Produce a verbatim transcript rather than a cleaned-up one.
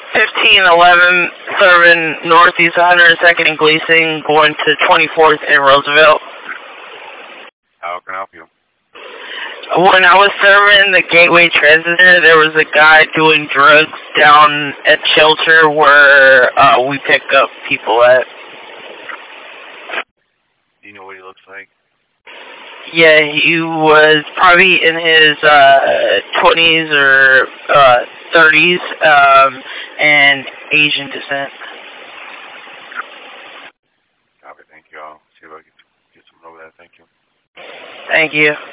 fifteen eleven serving Northeast one hundred second and Gleason, going to twenty-fourth and Roosevelt. How can I help you? When I was serving the Gateway Transit Center, there was a guy doing drugs down at shelter where uh, we pick up people at. Do you know what he looks like? Yeah, he was probably in his uh, twenties or uh, thirties, um, and Asian descent. Copy, thank you. I'll see if I can get someone over there. Thank you. Thank you.